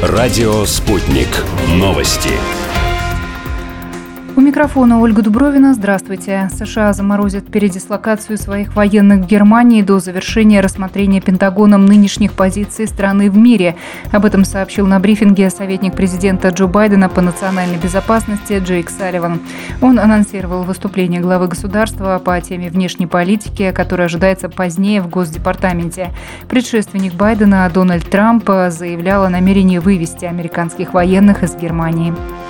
Радио «Спутник». Новости. У микрофона Ольга Дубровина. Здравствуйте. США заморозят передислокацию своих военных в Германии до завершения рассмотрения Пентагоном нынешних позиций страны в мире. Об этом сообщил на брифинге советник президента Джо Байдена по национальной безопасности Джейк Салливан. Он анонсировал выступление главы государства по теме внешней политики, которое ожидается позднее в Госдепартаменте. Предшественник Байдена Дональд Трамп заявлял о намерении вывести американских военных из Германии.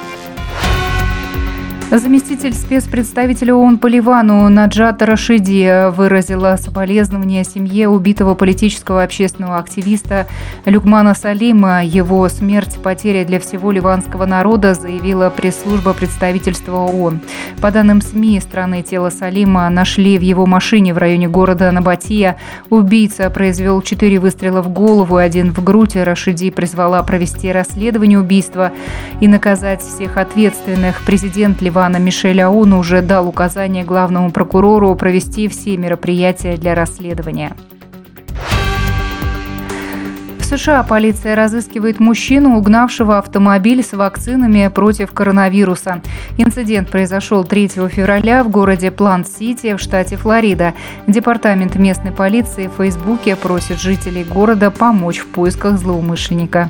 Заместитель спецпредставителя ООН по Ливану Наджат Рашиди выразила соболезнования семье убитого политического и общественного активиста Люкмана Салима. Его смерть – потеря для всего ливанского народа, заявила пресс-служба представительства ООН. По данным СМИ страны, тело Салима нашли в его машине в районе города Набатия. Убийца произвел 4 выстрела в голову и 1 в грудь. Рашиди призвала провести расследование убийства и наказать всех ответственных. Президент Ливана Мишель Аун уже дал указание главному прокурору провести все мероприятия для расследования. В США полиция разыскивает мужчину, угнавшего автомобиль с вакцинами против коронавируса. Инцидент произошел 3 февраля в городе Плант-Сити в штате Флорида. Департамент местной полиции в Фейсбуке просит жителей города помочь в поисках злоумышленника.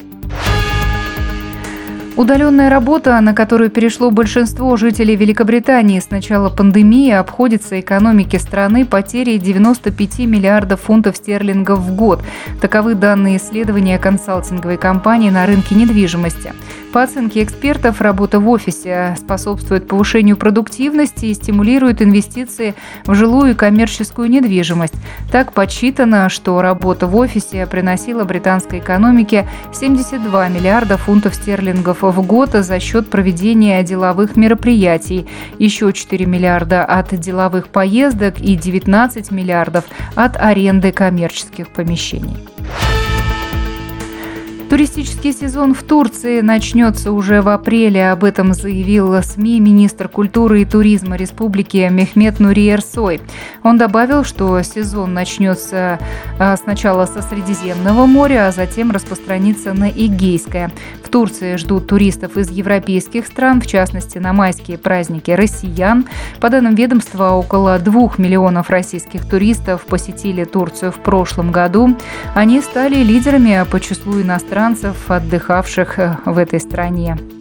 Удаленная работа, на которую перешло большинство жителей Великобритании с начала пандемии, обходится экономике страны потерей 95 миллиардов фунтов стерлингов в год. Таковы данные исследования консалтинговой компании на рынке недвижимости. По оценке экспертов, работа в офисе способствует повышению продуктивности и стимулирует инвестиции в жилую и коммерческую недвижимость. Так подсчитано, что работа в офисе приносила британской экономике 72 миллиарда фунтов стерлингов в год за счет проведения деловых мероприятий, еще 4 миллиарда от деловых поездок и 19 миллиардов от аренды коммерческих помещений. Туристический сезон в Турции начнется уже в апреле. Об этом заявил СМИ министр культуры и туризма республики Мехмет Нури Эрсой. Он добавил, что сезон начнется сначала со Средиземного моря, а затем распространится на Эгейское. В Турции ждут туристов из европейских стран, в частности, на майские праздники россиян. По данным ведомства, около 2 миллионов российских туристов посетили Турцию в прошлом году. Они стали лидерами по числу иностранцев, отдыхавших в этой стране.